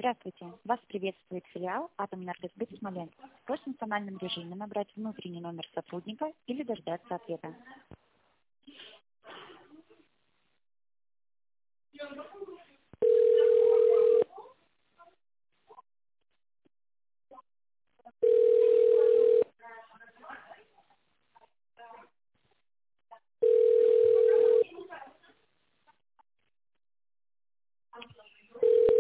Здравствуйте. Вас приветствует филиал «Атомэнергосбыт» Смоленск. Просим в тональном режиме набрать внутренний номер сотрудника или дождаться ответа.